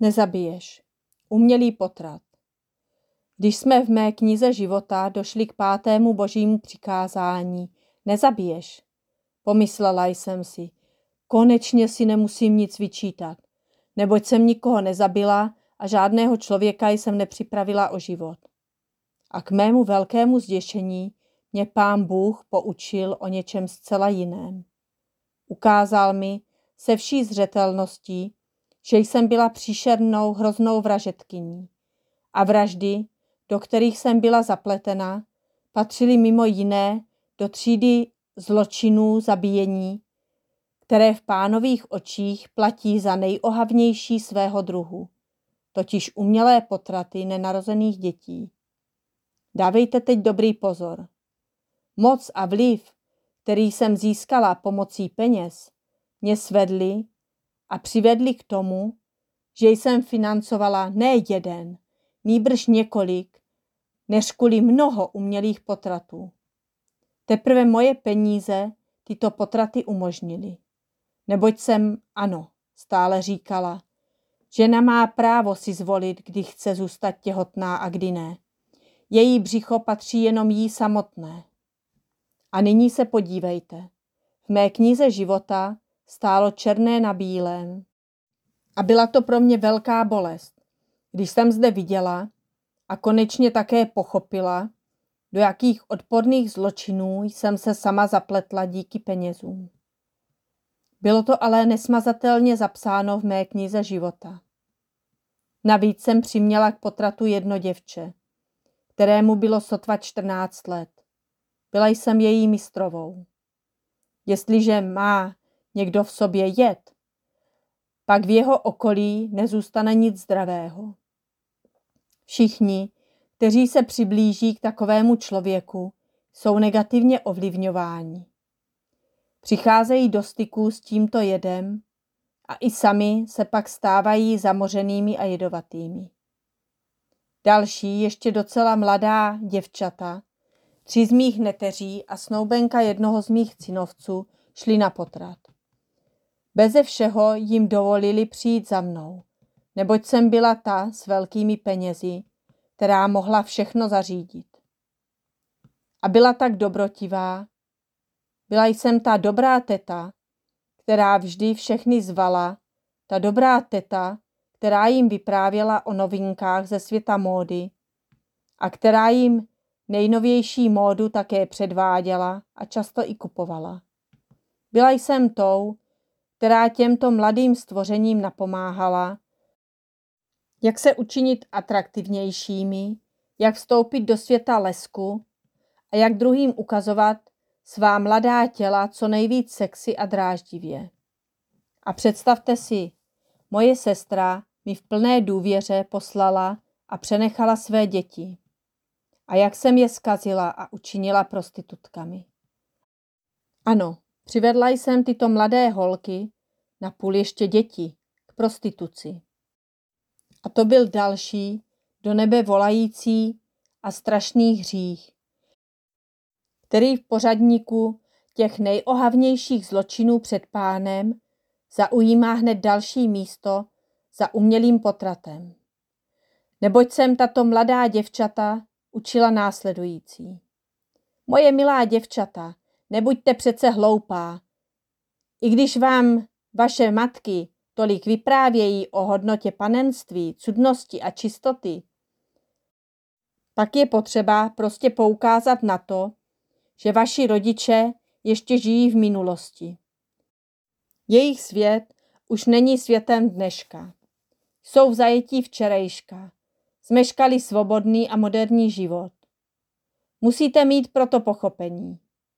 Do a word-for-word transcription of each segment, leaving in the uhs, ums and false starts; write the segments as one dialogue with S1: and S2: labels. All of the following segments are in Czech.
S1: Nezabiješ. Umělý potrat. Když jsme v mé knize života došli k pátému božímu přikázání, nezabiješ, pomyslela jsem si, konečně si nemusím nic vyčítat, neboť jsem nikoho nezabila a žádného člověka jsem nepřipravila o život. A k mému velkému zděšení mě Pán Bůh poučil o něčem zcela jiném. Ukázal mi se vší zřetelností, že jsem byla příšernou, hroznou vražedkyní. A vraždy, do kterých jsem byla zapletena, patřily mimo jiné do třídy zločinů zabíjení, které v Pánových očích platí za nejohavnější svého druhu, totiž umělé potraty nenarozených dětí. Dávejte teď dobrý pozor. Moc a vliv, který jsem získala pomocí peněz, mě svedli a přivedli k tomu, že jsem financovala ne jeden, nýbrž několik, neřkuli mnoho umělých potratů. Teprve moje peníze tyto potraty umožnily. Neboť jsem, ano, stále říkala, žena má právo si zvolit, kdy chce zůstat těhotná a kdy ne. Její břicho patří jenom jí samotné. A nyní se podívejte. V mé knize života stálo černé na bílém. A byla to pro mě velká bolest, když jsem zde viděla a konečně také pochopila, do jakých odporných zločinů jsem se sama zapletla díky penězům. Bylo to ale nesmazatelně zapsáno v mé knize života. Navíc jsem přiměla k potratu jedno děvče, kterému bylo sotva čtrnáct let. Byla jsem její mistrovou. Jestliže má někdo v sobě jed, pak v jeho okolí nezůstane nic zdravého. Všichni, kteří se přiblíží k takovému člověku, jsou negativně ovlivňováni. Přicházejí do styku s tímto jedem a i sami se pak stávají zamořenými a jedovatými. Další, ještě docela mladá děvčata, tři z mých neteří a snoubenka jednoho z mých synovců šli na potrat. Beze všeho jim dovolili přijít za mnou, neboť jsem byla ta s velkými penězi, která mohla všechno zařídit. A byla tak dobrotivá. Byla jsem ta dobrá teta, která vždy všechny zvala, ta dobrá teta, která jim vyprávěla o novinkách ze světa módy a která jim nejnovější módu také předváděla a často i kupovala. Byla jsem tou, která těmto mladým stvořením napomáhala, jak se učinit atraktivnějšími, jak vstoupit do světa lesku a jak druhým ukazovat svá mladá těla co nejvíc sexy a dráždivě. A představte si, moje sestra mi v plné důvěře poslala a přenechala své děti. A jak jsem je zkazila a učinila prostitutkami. Ano, přivedla jsem tyto mladé holky, napůl ještě děti, k prostituci. A to byl další, do nebe volající a strašný hřích, který v pořadníku těch nejohavnějších zločinů před Pánem zaujímá hned další místo za umělým potratem. Neboť jsem tato mladá děvčata učila následující. Moje milá děvčata, nebuďte přece hloupá. I když vám vaše matky tolik vyprávějí o hodnotě panenství, cudnosti a čistoty, pak je potřeba prostě poukázat na to, že vaši rodiče ještě žijí v minulosti. Jejich svět už není světem dneška. Jsou v zajetí včerejška. Zmeškali svobodný a moderní život. Musíte mít proto pochopení.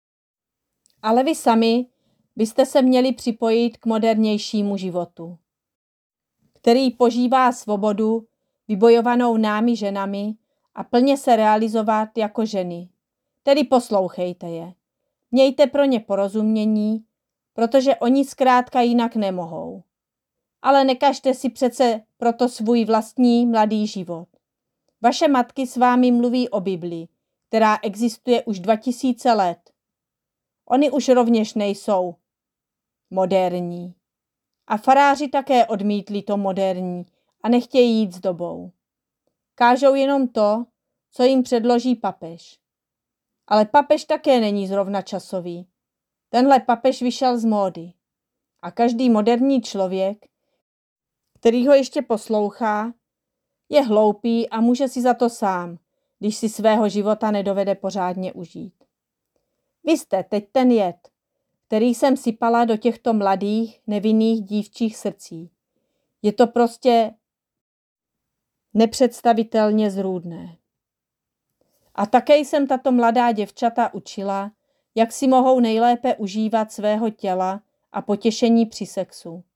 S1: Ale vy sami byste se měli připojit k modernějšímu životu, který požívá svobodu vybojovanou námi ženami a plně se realizovat jako ženy. Tedy poslouchejte je. Mějte pro ně porozumění, protože oni zkrátka jinak nemohou. Ale nekažte si přece proto svůj vlastní mladý život. Vaše matky s vámi mluví o Bibli, která existuje už dva tisíce let. Oni už rovněž nejsou moderní. A faráři také odmítli to moderní a nechtějí jít s dobou. Kážou jenom to, co jim předloží papež. Ale papež také není zrovna časový. Tenhle papež vyšel z módy. A každý moderní člověk, který ho ještě poslouchá, je hloupý a může si za to sám, když si svého života nedovede pořádně užít. Vy jste teď ten jed, který jsem sypala do těchto mladých, nevinných dívčích srdcí. Je to prostě nepředstavitelně zrůdné. A také jsem tato mladá děvčata učila, jak si mohou nejlépe užívat svého těla a potěšení při sexu.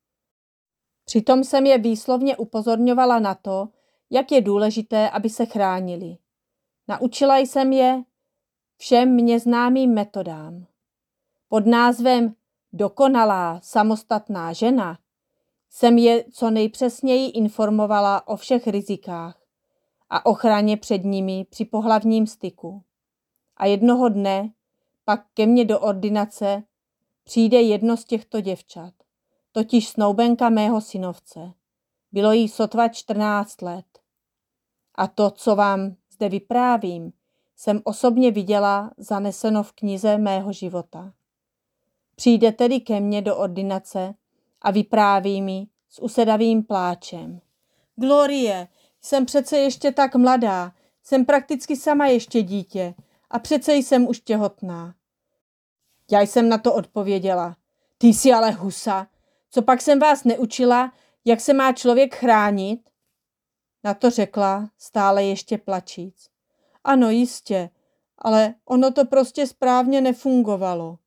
S1: Přitom jsem je výslovně upozorňovala na to, jak je důležité, aby se chránili. Naučila jsem je všem mně známým metodám. Pod názvem Dokonalá samostatná žena jsem je co nejpřesněji informovala o všech rizikách a ochraně před nimi při pohlavním styku. A jednoho dne pak ke mně do ordinace přijde jedno z těchto děvčat, totiž snoubenka mého synovce. Bylo jí sotva čtrnáct let. A to, co vám zde vyprávím, jsem osobně viděla zaneseno v knize mého života. Přijde tedy ke mně do ordinace a vypráví mi s usedavým pláčem. Glorie, jsem přece ještě tak mladá, jsem prakticky sama ještě dítě a přece jsem už těhotná. Já jsem na to odpověděla. Ty jsi ale husa, co pak jsem vás neučila, jak se má člověk chránit? Na to řekla, stále ještě plačíc. Ano, jistě, ale ono to prostě správně nefungovalo.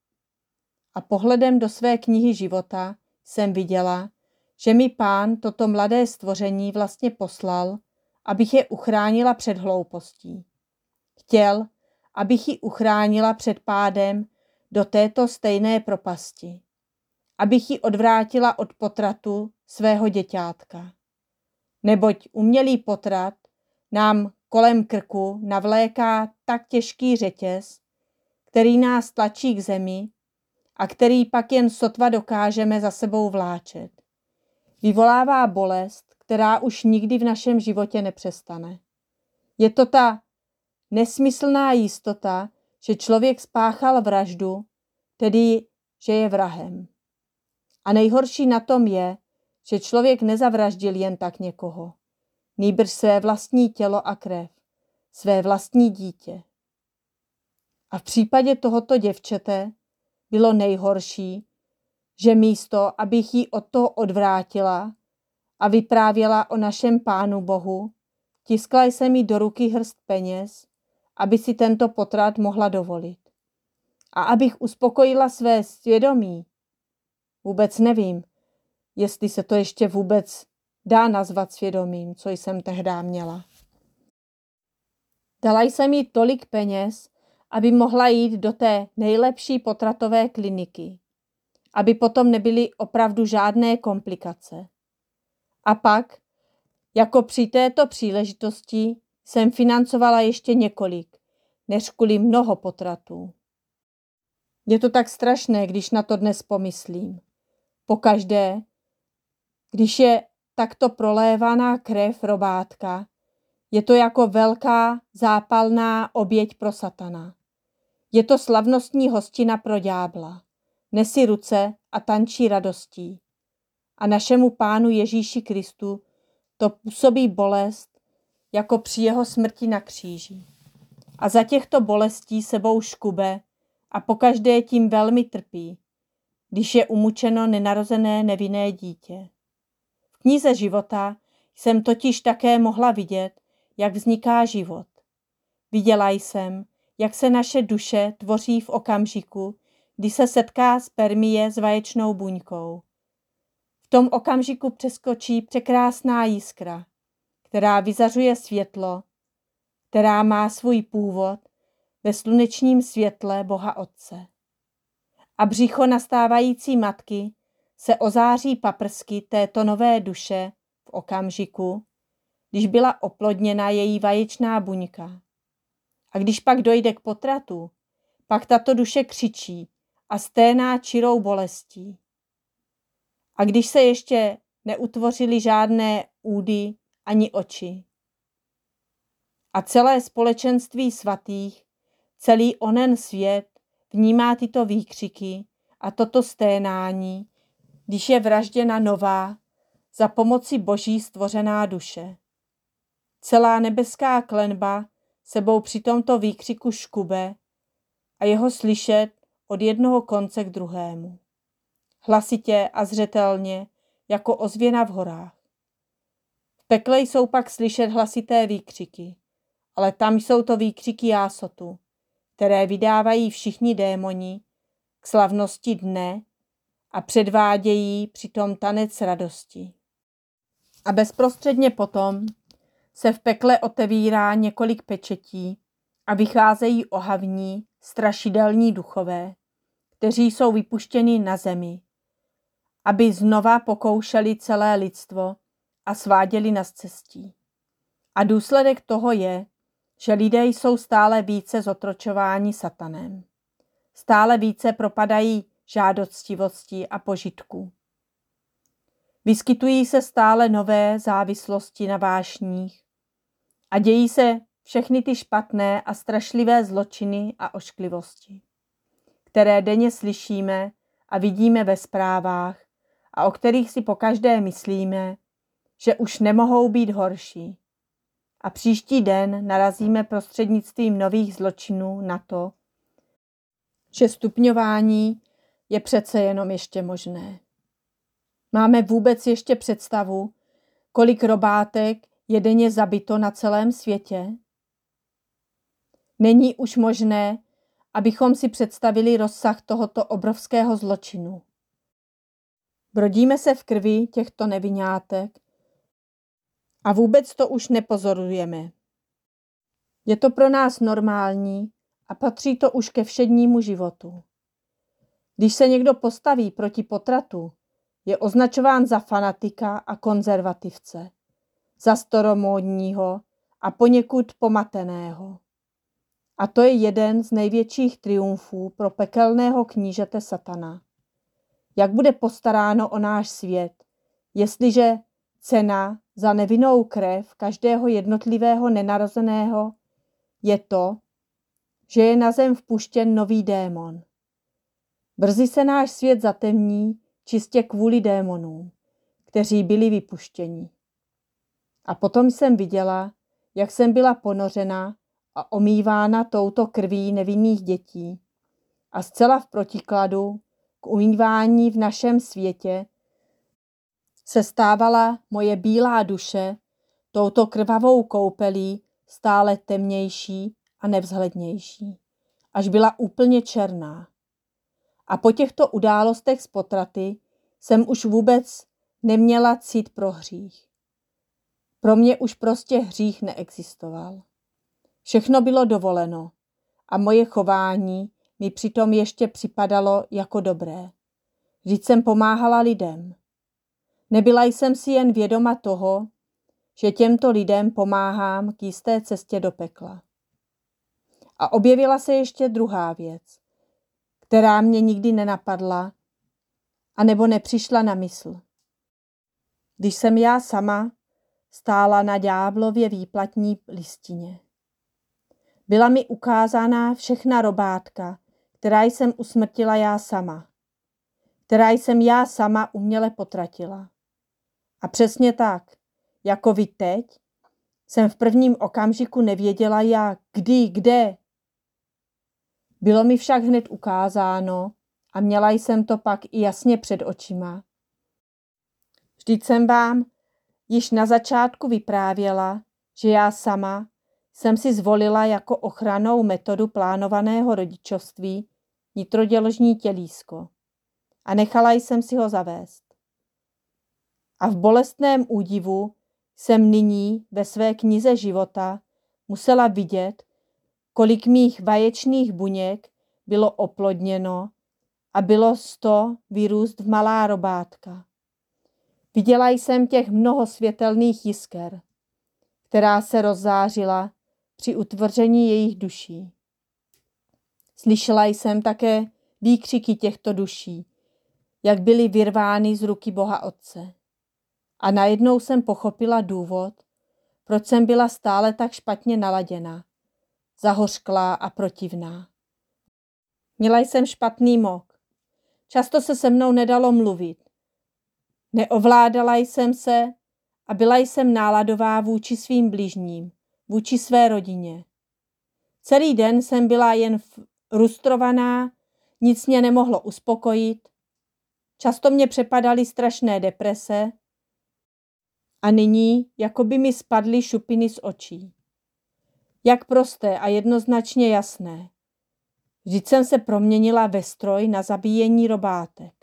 S1: A pohledem do své knihy života jsem viděla, že mi Pán toto mladé stvoření vlastně poslal, abych je uchránila před hloupostí. Chtěl, abych ji uchránila před pádem do této stejné propasti. Abych ji odvrátila od potratu svého děťátka. Neboť umělý potrat nám kolem krku navléká tak těžký řetěz, který nás tlačí k zemi a který pak jen sotva dokážeme za sebou vláčet. Vyvolává bolest, která už nikdy v našem životě nepřestane. Je to ta nesmyslná jistota, že člověk spáchal vraždu, tedy že je vrahem. A nejhorší na tom je, že člověk nezavraždil jen tak někoho, nýbrž své vlastní tělo a krev, své vlastní dítě. A v případě tohoto děvčete bylo nejhorší, že místo, abych ji od toho odvrátila a vyprávěla o našem Pánu Bohu, tiskla jsem jí do ruky hrst peněz, aby si tento potrat mohla dovolit. A abych uspokojila své svědomí, vůbec nevím, jestli se to ještě vůbec dá nazvat svědomím, co jsem tehdy měla. Dala jsem jí tolik peněz, aby mohla jít do té nejlepší potratové kliniky, aby potom nebyly opravdu žádné komplikace. A pak, jako při této příležitosti, jsem financovala ještě několik, než kvůli mnoho potratů. Je to tak strašné, když na to dnes pomyslím. Pokaždé, když je takto prolévaná krev robátka, je to jako velká zápalná oběť pro satana. Je to slavnostní hostina pro ďábla. Nesi ruce a tančí radostí. A našemu Pánu Ježíši Kristu to působí bolest, jako při jeho smrti na kříži. A za těchto bolestí sebou škube a pokaždé tím velmi trpí, když je umučeno nenarozené nevinné dítě. V knize života jsem totiž také mohla vidět, jak vzniká život. Viděla jsem, jak se naše duše tvoří v okamžiku, kdy se setká spermie s vaječnou buňkou. V tom okamžiku přeskočí překrásná jiskra, která vyzařuje světlo, která má svůj původ ve slunečním světle Boha Otce. A břicho nastávající matky se ozáří paprsky této nové duše v okamžiku, když byla oplodněna její vaječná buňka. A když pak dojde k potratu, pak tato duše křičí a sténá čirou bolestí. A když se ještě neutvořily žádné údy ani oči. A celé společenství svatých, celý onen svět vnímá tyto výkřiky a toto sténání, když je vražděna nová, za pomoci Boží stvořená duše. Celá nebeská klenba sebou při tomto výkřiku škube a jeho slyšet od jednoho konce k druhému. Hlasitě a zřetelně, jako ozvěna v horách. V pekle jsou pak slyšet hlasité výkřiky, ale tam jsou to výkřiky jásotu, které vydávají všichni démoni k slavnosti dne a předvádějí přitom tanec radosti. A bezprostředně potom se v pekle otevírá několik pečetí a vycházejí ohavní, strašidelní duchové, kteří jsou vypuštěni na zemi, aby znova pokoušeli celé lidstvo a sváděli na scestí. A důsledek toho je, že lidé jsou stále více zotročováni satanem. Stále více propadají žádostivostí a požitku. Vyskytují se stále nové závislosti na vášních a dějí se všechny ty špatné a strašlivé zločiny a ošklivosti, které denně slyšíme a vidíme ve zprávách a o kterých si pokaždé myslíme, že už nemohou být horší. A příští den narazíme prostřednictvím nových zločinů na to, že stupňování je přece jenom ještě možné. Máme vůbec ještě představu, kolik robátek je denně zabito na celém světě? Není už možné, abychom si představili rozsah tohoto obrovského zločinu. Brodíme se v krvi těchto nevinátek a vůbec to už nepozorujeme. Je to pro nás normální a patří to už ke všednímu životu. Když se někdo postaví proti potratu, je označován za fanatika a konzervativce, za staromódního a poněkud pomateného. A to je jeden z největších triumfů pro pekelného knížete satana. Jak bude postaráno o náš svět, jestliže cena za nevinnou krev každého jednotlivého nenarozeného je to, že je na zem vpuštěn nový démon. Brzy se náš svět zatemní čistě kvůli démonům, kteří byli vypuštěni. A potom jsem viděla, jak jsem byla ponořena a omývána touto krví nevinných dětí. A zcela v protikladu k umývání v našem světě se stávala moje bílá duše touto krvavou koupelí stále temnější a nevzhlednější, až byla úplně černá. A po těchto událostech z potraty jsem už vůbec neměla cit pro hřích. Pro mě už prostě hřích neexistoval. Všechno bylo dovoleno a moje chování mi přitom ještě připadalo jako dobré. Vždyť jsem pomáhala lidem. Nebyla jsem si jen vědoma toho, že těmto lidem pomáhám k jisté cestě do pekla. A objevila se ještě druhá věc, která mě nikdy nenapadla, anebo nepřišla na mysl. Když jsem já sama stála na ďáblově výplatní listině. Byla mi ukázána všechna robátka, která jsem usmrtila já sama, která jsem já sama uměle potratila. A přesně tak, jako vy teď, jsem v prvním okamžiku nevěděla jak, kdy, kde. Bylo mi však hned ukázáno a měla jsem to pak i jasně před očima. Vždyť jsem vám již na začátku vyprávěla, že já sama jsem si zvolila jako ochrannou metodu plánovaného rodičovství nitroděložní tělísko a nechala jsem si ho zavést. A v bolestném údivu jsem nyní ve své knize života musela vidět, kolik mých vaječných buněk bylo oplodněno a bylo z to vyrůst v malá robátka. Viděla jsem těch mnoho světelných jisker, která se rozzářila při utvrzení jejich duší. Slyšela jsem také výkřiky těchto duší, jak byly vyrvány z ruky Boha Otce. A najednou jsem pochopila důvod, proč jsem byla stále tak špatně naladěna, zahořklá a protivná. Měla jsem špatný mok. Často se se mnou nedalo mluvit. Neovládala jsem se a byla jsem náladová vůči svým bližním, vůči své rodině. Celý den jsem byla jen frustrovaná, nic mě nemohlo uspokojit. Často mě přepadaly strašné deprese a nyní jako by mi spadly šupiny z očí. Jak prosté a jednoznačně jasné. Vždyť jsem se proměnila ve stroj na zabíjení robátek.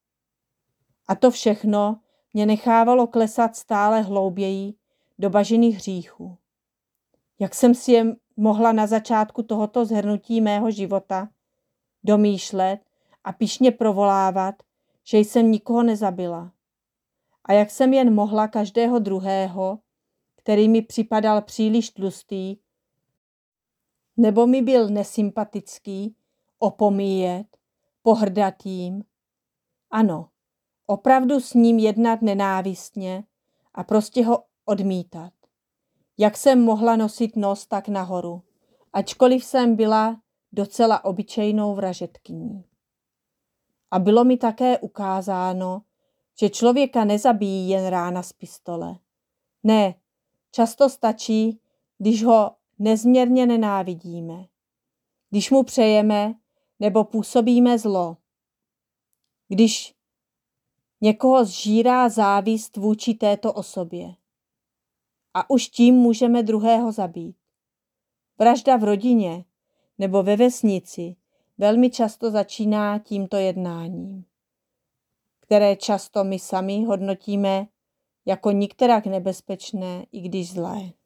S1: A to všechno mě nechávalo klesat stále hlouběji do bažiny hříchů. Jak jsem si je mohla na začátku tohoto zhrnutí mého života domýšlet a pyšně provolávat, že jsem nikoho nezabila. A jak jsem jen mohla každého druhého, který mi připadal příliš tlustý, nebo mi byl nesympatický, opomíjet, pohrdat jím. Ano, opravdu s ním jednat nenávistně a prostě ho odmítat. Jak jsem mohla nosit nos tak nahoru, ačkoliv jsem byla docela obyčejnou vražedkyní. A bylo mi také ukázáno, že člověka nezabíjí jen rána z pistole. Ne, často stačí, když ho nezměrně nenávidíme, když mu přejeme nebo působíme zlo, když někoho zžírá závist vůči této osobě. A už tím můžeme druhého zabít. Vražda v rodině nebo ve vesnici velmi často začíná tímto jednáním, které často my sami hodnotíme jako nikterak nebezpečné, i když zlé.